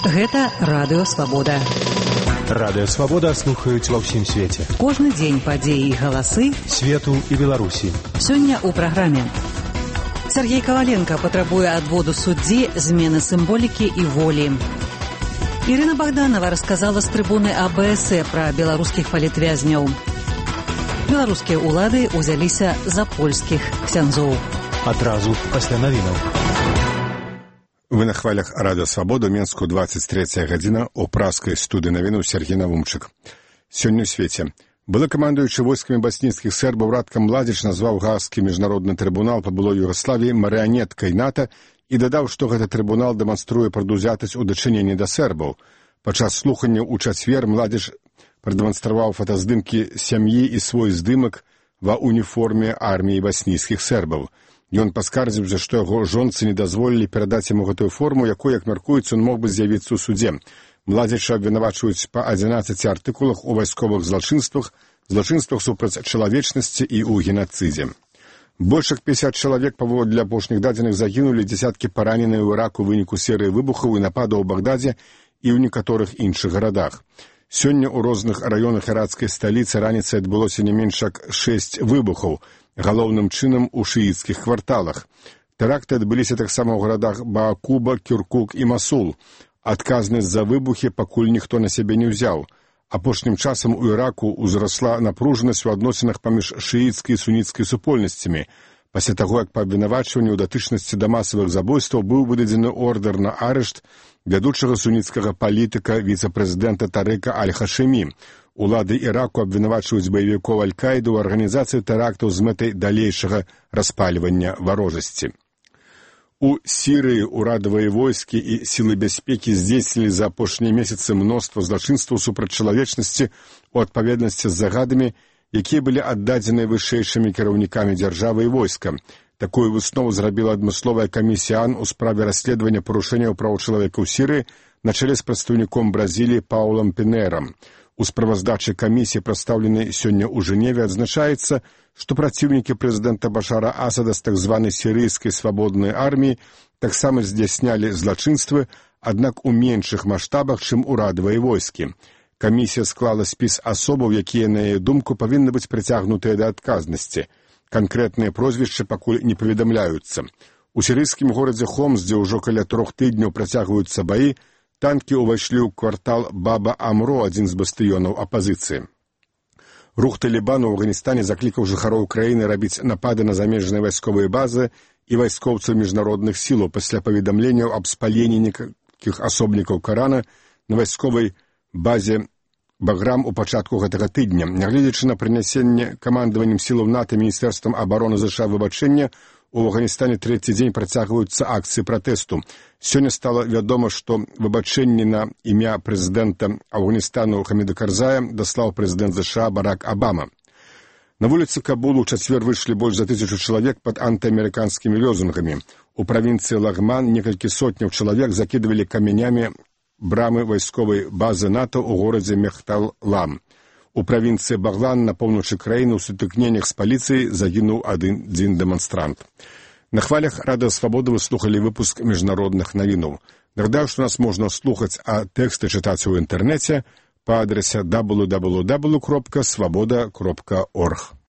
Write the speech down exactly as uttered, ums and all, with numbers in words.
Гэта Радыё Свабода. Радыё Свабода слухаюць ва ўсім свеце. Кожны дзень падзеі і галасы свету і Беларусі. Сёння ў праграме. Сергей Коваленко патрабуе адводу суддзі, змены сімволікі і волі. Ірына Богданова расказала з трыбуны А Бэ Эс Э пра беларускіх палітвязняў. Беларускія ўлады ўзяліся за польскіх ксяндзоў. Адразу пасля навінаў. Вы на хвалях Радыё Свабода, Менску, двадцать третья гадзіна, у праскай студыі навінаў Сергей Навумчык. Сёння ў свеце. Былы камандуючы войскамі басніцкіх сербаў Радка Младзіч назваў Гаазскі міжнародны трыбунал па былой Югаславіі марыянеткай НАТО і дадаў, што гэты трыбунал дэманструе прадузятасць у дачыненні да сербаў. Падчас слухання ў чацвер Младзіч прадэманстраваў фотаздымкі сям'і і свой здымак ва уніформе арміі басніцкіх сербаў. Ён паскардзіўся, што яго жонцы не дазволілі перадаць яму гэтую форму, якой, як мяркуецца, ён мог бы з'явіцца ў судзе. Младзіча абвінавачваюць па адзінаццаці артыкулах у вайсковых злачынствах, злачынствах супраць чалавечнасці і ў генацыдзе. Больш як пятьдесят чалавек, паводле апошніх дадзеных, загінулі, дзесяткі параненыя ў Іраку ў выніку серыі выбухаў і нападаў у Багдадзе і ў некаторых іншых гарадах. Сёння ў розных раёнах іракскай сталіцы раніцай адбылося не менш як шэсць выбухаў, галоўным чынам у шыіцкіх кварталах. Тэракты адбыліся таксама ў гарадах Баакуба, Кіркук і Масул. Адказнасць за выбухі пакуль ніхто на сябе не ўзяў. Апошнім часам у Іраку ўзрасла напружанасць у адносінах паміж шыіцкай і суніцкай супольнасцямі. Пасля таго, як па абвінавачванню ў датычнасці да масавых забойстваў быў выдадзены ордэр на арышт вядучага суніцкага палітыка віцэ-прэзідэнта Тарыка Аль-Хашымі. Улады Іраку абвінавачваюць баевікоў Аль-Каіды ў арганізацыі тэрактаў з мэтай далейшага распальвання варожасці. У Сірыі ўрадавыя войскі і сілы бяспекі здзейснілі за апошнія месяцы мноства злачынстваў супраць чалавечнасці ў адпаведнасці з загадамі, якія былі аддадзеныя вышэйшымі кіраўнікамі дзяржавы і войска. Такую выснову зрабіла адмысловая камісія АН у справе расследавання парушэнняў праў чалавека ў Сірыі на чале з прадстаўніком Бразіліі Паулам Пінерам. У справаздачы камісіі, прадстаўленай сёння ў Жэневе, адзначаецца, што праціўнікі прэзідэнта Башара Асада з так званай сірыйскай свабоднай арміі таксама здзяйснялі злачынствы, аднак у меншых маштабах, чым урадавыя войскі. Камісія склала спіс асобаў, якія, на яе думку, павінны быць прыцягнутыя да адказнасці. Канкрэтныя прозвішчы пакуль не паведамляюцца. У сірыйскім горадзе Хомс, дзе ўжо каля трох тыдняў працягваюцца баі, танкі ўвайшлі ў квартал Баба-Амро, адзін з бастыёнаў апазіцыі. Рух Талібану ў Афганістане заклікаў жыхароў краіны рабіць напады на замежныя вайсковыя базы і вайскоўцаў міжнародных сілаў пасля паведамленняў аб спаленні некалькіх асобнікаў Карана на вайсковай базе Баграм у пачатку гэтага тыдня. Нягледзячы на прынясенне камандаваннем сілаў НАТО Міністэрствам абароны ЗША выбачэння, у Афганістане трэці дзень працягваюцца акцыі пратэсту. Сёння стала вядома, што выбачэнне на імя прэзідэнта Афганістану Хаміда Карзая даслаў прэзідэнт ЗША Барак Абама. На вуліцы Кабулу ў чацвер выйшлі больш за тысячу чалавек пад антыамерыканскімі лозунгамі. У правінцыі Лагман некалькі сотняў чалавек закідвалі камянямі брамы вайсковай базы НАТО ў горадзе Мехтал-Лам. У правінцыі Баглан на поўначы краіны ў сутыкненнях з паліцыяй загінуў адзін дэманстрант. На хвалях Радыё Свабода вы слухалі выпуск міжнародных навінаў. Нагадаю, што нас можна слухаць, а тэксты чытаць у інтэрнэце па адрасе дабл ю дабл ю дабл ю кропка свабода кропка орг.